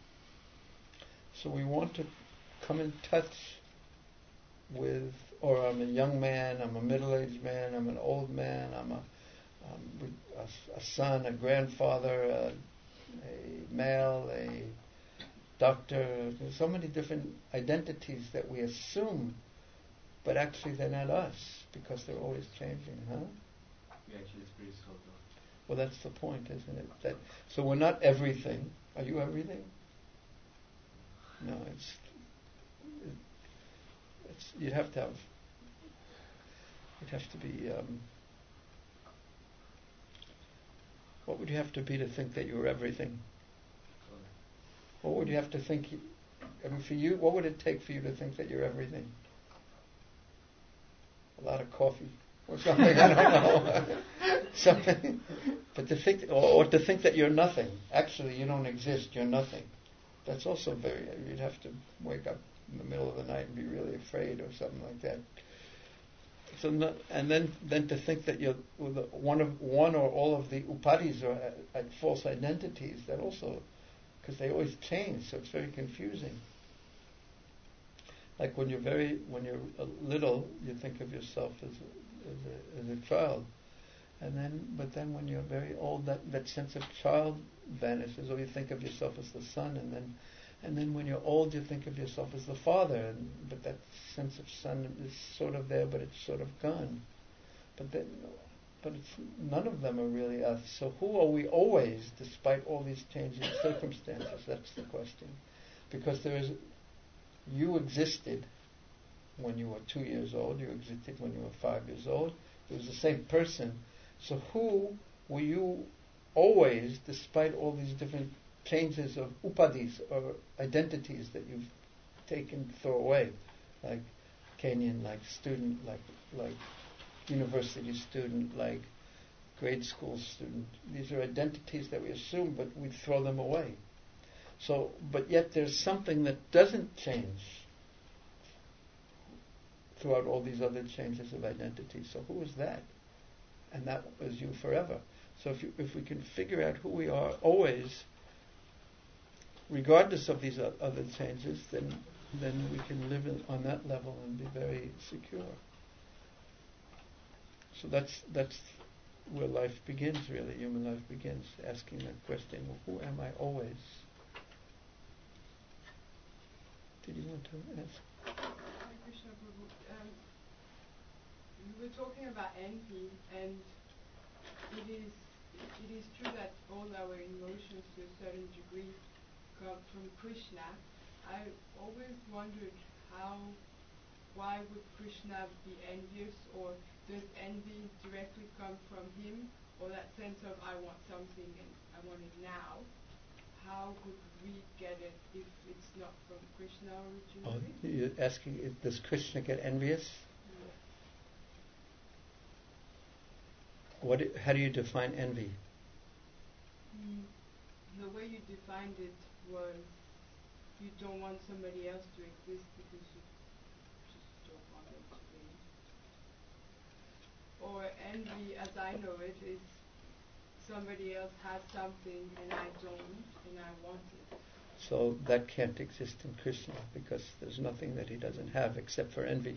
So we want to come in touch with, or I'm a young man, I'm a middle-aged man, I'm an old man, I'm a, um, a, a son, a grandfather, a, a male, a doctor. There's so many different identities that we assume, but actually they're not us because they're always changing, huh? We actually experience all though. Well, that's the point, isn't it? That so we're not everything. Are you everything? No, it's it, it's you'd have to have you'd have to be. Um, what would you have to be to think that you were everything? What would you have to think? You, I mean, for you, what would it take for you to think that you're everything? A lot of coffee or something. I don't know. Something. But to think, or, or to think that you're nothing. Actually, you don't exist. You're nothing. That's also very. You'd have to wake up in the middle of the night and be really afraid or something like that. So, not, and then, then to think that you're one of one or all of the upadhis or uh, false identities. That also, because they always change, so it's very confusing. Like when you're very, when you're little, you think of yourself as a, as a, as a child. And then, but then when you're very old, that, that sense of child vanishes, or you think of yourself as the son, and then, and then when you're old, you think of yourself as the father, and, but that sense of son is sort of there, but it's sort of gone. But then, but it's none of them are really us. So who are we always, despite all these changing circumstances? That's the question. Because there is, you existed when you were two years old. You existed when you were five years old. It was the same person. So who were you always, despite all these different changes of upadhis or identities that you've taken, throw away, like Kenyan, like student, like like university student, like grade school student. These are identities that we assume, but we throw them away. So, but yet there's something that doesn't change throughout all these other changes of identity. So who is that? And that was you forever. So if you, if we can figure out who we are always, regardless of these o- other changes, then then we can live in, on that level and be very secure. So that's that's where life begins, really. Human life begins, asking that question: who am I always? Did you want to ask? Hare Krishna Prabhu. Um, we were talking about envy, and it is it is true that all our emotions, to a certain degree, come from Krishna. I always wondered how, why would Krishna be envious, or does envy directly come from him, or that sense of I want something and I want it now? How could we get it if it's not from Krishna Oh, originally? you're asking, if, does Krishna get envious? What? i- How do you define envy? Mm, the way you defined it was you don't want somebody else to exist because you just don't want them to be. Or envy, as I know it, is somebody else has something and I don't, and I want it. So that can't exist in Krishna because there's nothing that he doesn't have except for envy.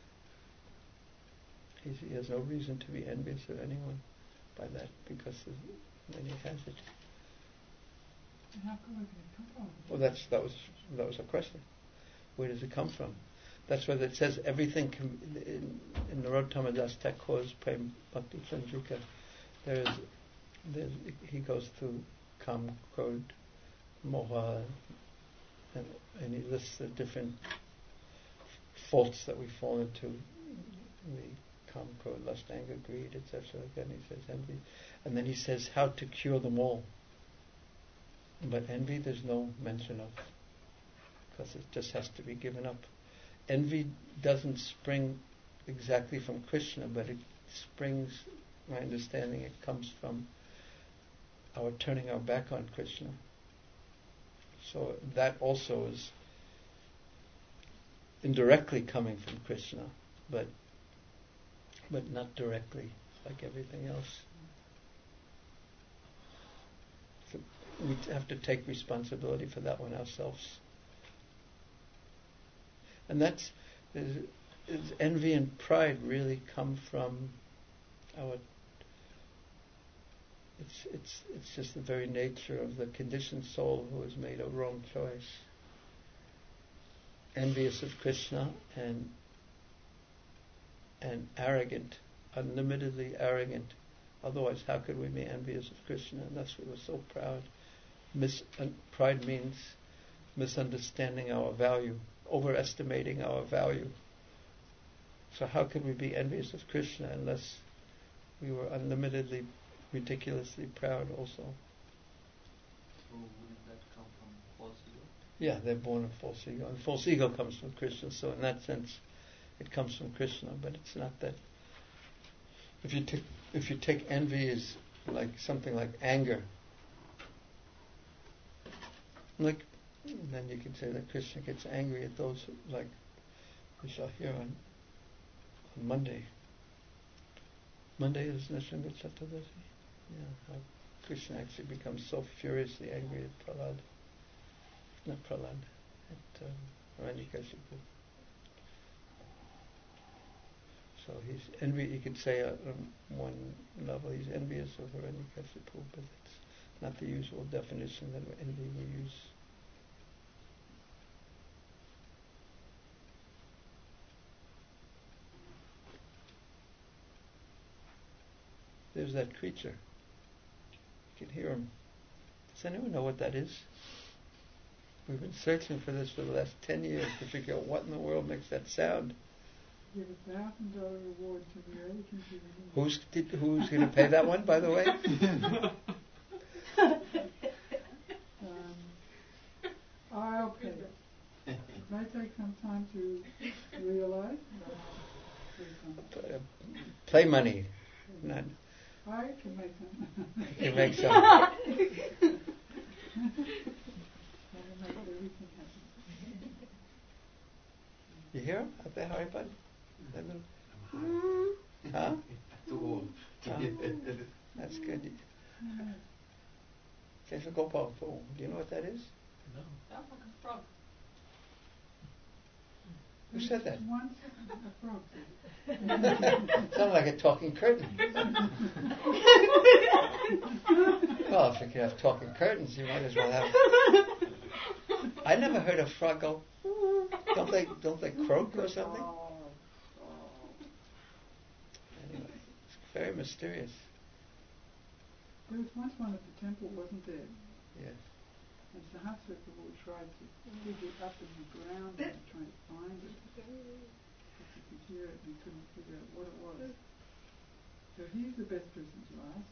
He's, he has no reason to be envious of anyone by that because then he has it. How come it can come from? Well, that's that was that was a question. Where does it come from? That's why it says everything can, in, in Narottama Das Thakur's Prem Bhakti Chandrika. There's, there's he goes through Kam, Krodh, Moha, and, and he lists the different faults that we fall into. The Kam, Krodh, lust, anger, greed, et cetera. Like that. And he says envy, and then he says how to cure them all. But envy, there's no mention of, because it just has to be given up. Envy doesn't spring exactly from Krishna, but it springs, my understanding, it comes from our turning our back on Krishna. So that also is indirectly coming from Krishna, but but not directly, like everything else. So we have to take responsibility for that one ourselves. And that's, is, is envy and pride really come from our, it's it's it's just the very nature of the conditioned soul who has made a wrong choice. Envious of Krishna and and arrogant, unlimitedly arrogant. Otherwise, how could we be envious of Krishna unless we were so proud? Mis- uh, pride means misunderstanding our value, overestimating our value. So how could we be envious of Krishna unless we were unlimitedly, ridiculously proud also? So wouldn't that come from false ego? Yeah, they're born of false ego. And false ego comes from Krishna, so in that sense it comes from Krishna, but it's not that. If you take if you take envy as like something like anger, like then you could say that Krishna gets angry at those who, like we shall hear on, on Monday. Monday is Nrsimha Chaturdashi. Yeah, how Krishna actually becomes so furiously angry at Prahlad. Not Prahlad, at um, Hiranyakashipu. So he's envy. You could say uh, on one level he's envious of Hiranyakashipu, but it's not the usual definition that envy we use. There's that creature. You can hear him. Does anyone know what that is? We've been searching for this for the last ten years to figure out what in the world makes that sound. Give a thousand dollar reward to the early computer. Who's did, who's going to pay that one, by the way? um, I'll pay it. It may take some time to realize, but I'll pay some. Uh, play money. Not. I can make some. You make some. That'll make everything happen. You hear him out there, Haribud? That little. I'm high. Huh? Too old. Oh, that's good. Kesha Gopal. Do you know what that is? No. Sounds like a frog. Who said that? One second, a frog said it. Sounded like a talking curtain. Well, if you could have talking curtains, you might as well have. I never heard a frog go. Don't they? Don't they croak or something? Anyway, it's very mysterious. There was once one at the temple, wasn't there? Yes. And Sahasrapurva tried to dig it up in the ground and trying to find it. But you could hear it and you couldn't figure out what it was. So he's the best person to ask.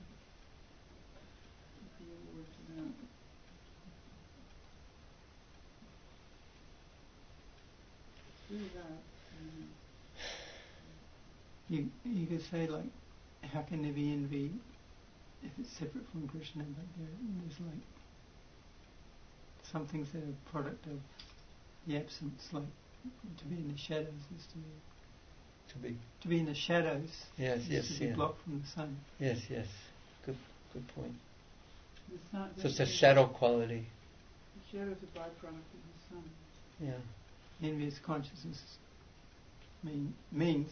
If he ever worked it out. It's really hard. Mm-hmm. You you could say like, how can there be envy if it's separate from Krishna? But there, there's like some things that are a product of the absence, like to be in the shadows is to be To be. to be in the shadows. Yes, is yes, to be yeah. blocked from the sun. Yes, yes. Good, good point. The sun, So it's a shadow quality. The shadow's a byproduct of the sun. Yeah. Envious consciousness mean, means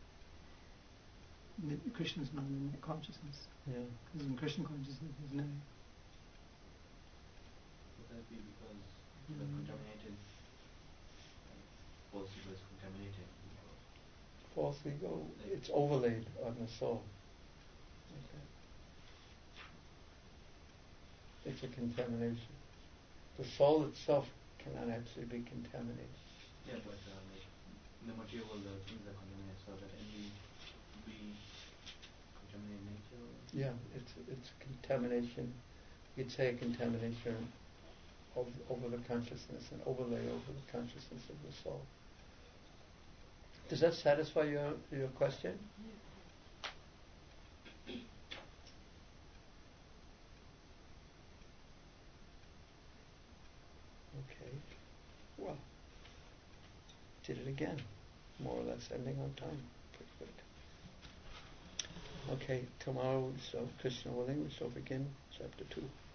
that Krishna's not in that consciousness. Yeah. Because in Krishna consciousness there's no. Would that be because the Mm. contaminated, like, false ego is contaminated? False ego, it's overlaid on the soul. Okay. It's a contamination. The soul itself cannot actually be contaminated. Yeah, but uh, like in the material world, the things are contaminated, so that any be contaminated nature. Or Yeah, it's it's a contamination. You'd say a contamination of, over the consciousness, an overlay over the consciousness of the soul. Does that satisfy your your question? Okay. Well, did it again. More or less ending on time. Pretty good. Okay, tomorrow, so Krishna willing, we shall begin chapter two.